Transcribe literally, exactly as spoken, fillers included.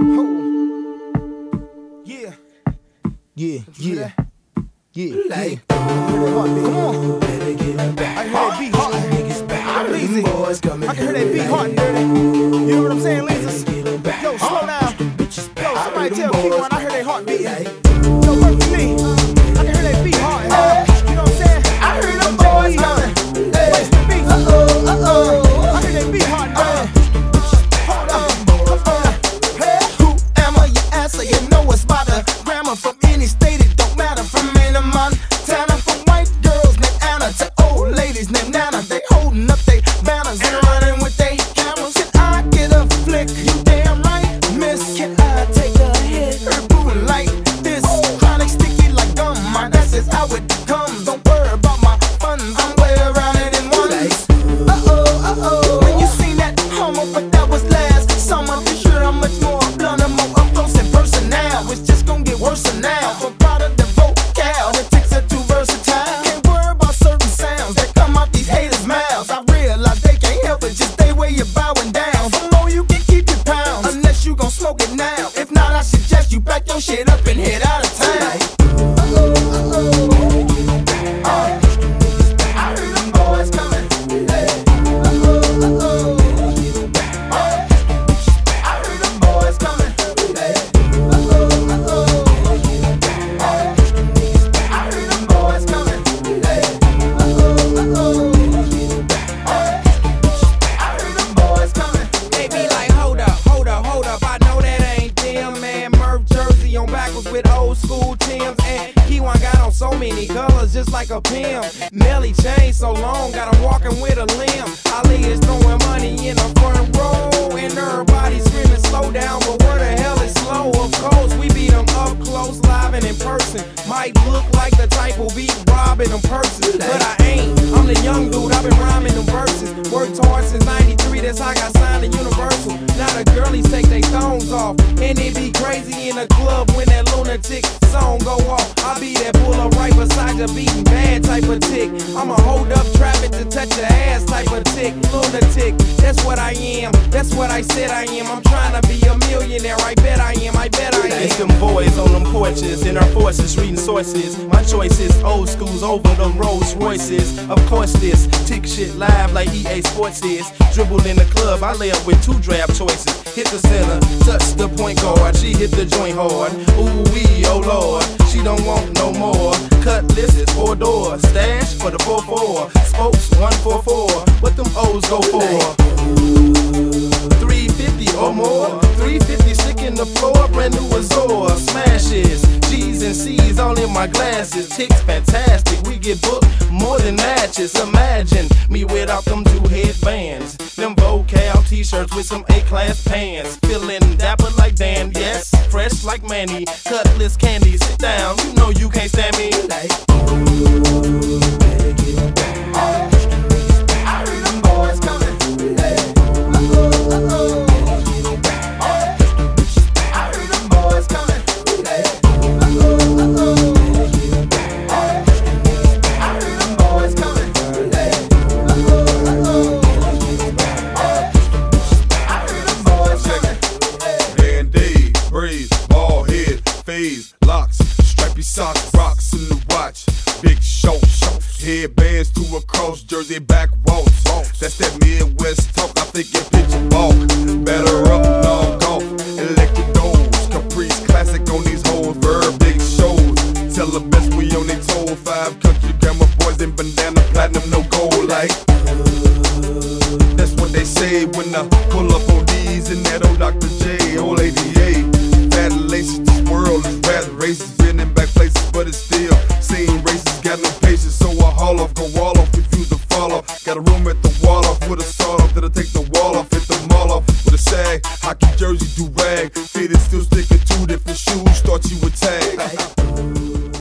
Yeah. Yeah, yeah, yeah, Like, yeah. come on. Better get back. I can hear that beat hard. Niggas back. Leezy. Boys coming. I can hear that beat hard and dirty. You know what I'm saying, Leezy? Get 'em back. Yo, slow down. Yo, somebody tell boys. King One I heard that heart beating. Yo, work for me. I can hear that beat hard. You know what I'm saying? I heard them boys coming. Where's the beat? Uh-oh, uh-oh. I hear that beat hard and dirty. Hold up. Hey, who am I? You answer, you know it's by the grammar. From any state, it don't matter. From any Montana, from white girls named Anna to old ladies named Nana. They holding up they banners and running with they cameras. Can I get a flick? You damn right, miss. Can I take a hit? Her boo like this. Chronic sticky like gum. My that's just how it comes. Don't worry about my funds. I'm way around it in ones. Uh-oh, uh-oh. When you seen that homo, but that was last summer. This year I'm much more blunt and more up close and personal. It's just gonna get worse now. I'm proud of the vocal. The ticks are too versatile. Can't worry about certain sounds that come out these haters' mouths. I realize they can't help it. Just stay where you're bowing down. For more you can keep your pounds, unless you gon' smoke it now. If not, I suggest you pack your shit up and head out of town. Uh-oh, uh-oh. I heard them boys coming. Uh-oh, uh-oh. I heard them boys coming. Uh-oh, uh-oh. I heard them boys coming. Uh-oh, uh-oh. I heard them boys coming. They be like, hold up, hold up, hold up. I know that ain't them, man. Murph jersey on backwards with old school Timbs. And Keyone got on so many colors, just like a pimp. Melly chain so long, got him walking with a limb. Ali is throwing money in the front row. And everybody screaming, slow down. But where the hell is slow? Of course, we beat them up close, live and in person. Might look like the type who beat robbing them purses. But I ain't, I'm the young dude, I've been rhyming them verses. Worked hard since ninety-three, that's how I got signed to Universal. Now the girlies take their thongs off. And it be crazy in the club when that lunatic song go off. I be that pull up right beside you beating bad type of tick. I'm a hold up traffic to touch your ass type of tick. Lunatic, that's what I am, that's what I said I am. I'm trying to be a millionaire, I bet I am, I bet I am. It's them boys on them porches, in our forces reading sources. My choice is old schools over the Rolls Royces. Of course this, tick shit live like E A Sports is. Dribble in the club, I lay up with two draft choices. Hit the center, touch the point guard, she hit the joint hard. Ooh wee, oh lord, she don't want no more. Cutlass is four doors, stash for the four four. Spokes one four four, what them O's go for? three fifty or more, three fifty stick in the floor, brand new Azor. Smashes, G's and C's all in my glasses. Ticks fantastic, we get booked more than matches. Imagine me without them two headbands, them Vocal t-shirts with some A-class pants. Feeling dapper like Dan, yes, fresh like Manny. Cutlass candy, sit down, you know you can't stand me. Like, Better get back. I heard them boys coming. Uh-oh, uh-oh. I heard them boys coming. Uh-oh, uh-oh. I heard them boys coming. Uh-oh, uh-oh. I heard them boys coming. Band-Aid, braids, ball head, phase, locks, stripy socks, rocks in the watch, big show, headbands to a cross, jersey back waltz. That's that Midwest talk, I think you picture bulk. Better up, knock off, electric doors, Caprice classic on these hoes, verb big shows. Tell the best we on they told, five country grammar boys in bandana, platinum, no gold like. That's what they say when the